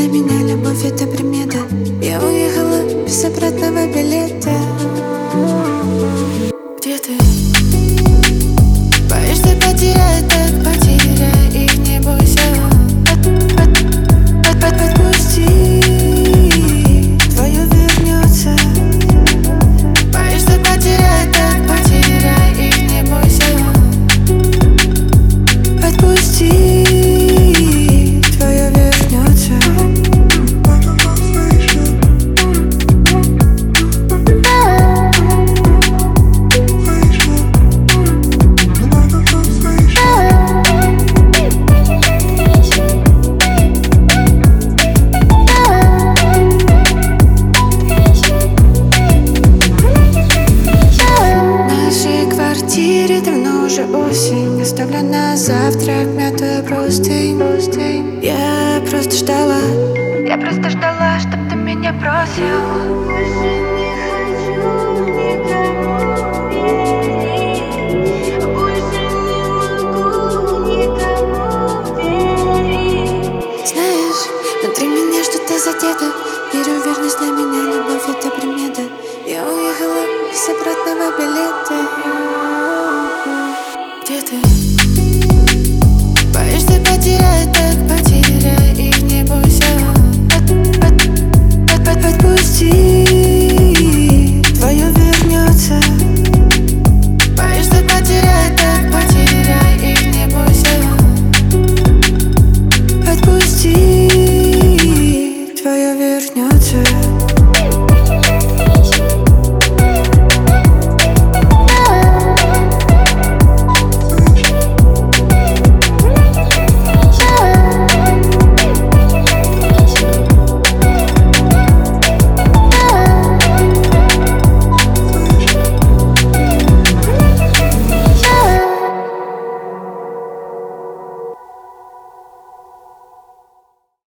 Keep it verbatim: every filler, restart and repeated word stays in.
меня любовь — это примета. Я уехала без обратного билета. Где ты? Боишься потерять, так потеряй и не бойся. Отпусти, твое вернется. Боишься потерять, так потеряй и не бойся. Отпусти, твое вернется. Давно уже осень, оставлю на завтрак мятую простынь. Я просто ждала, я просто ждала, чтоб ты меня бросил. Больше не хочу никому верить, больше не могу никому верить. Знаешь, внутри меня что-то задето. Верю, верность для меня, любовь — это примета. Я уехала без обратного билета. Где ты? Боишься потерять, так потеряй и не бойся. Отпусти, твое вернется. Боишься потерять, так потеряй и не бойся. Отпусти, твое вернется.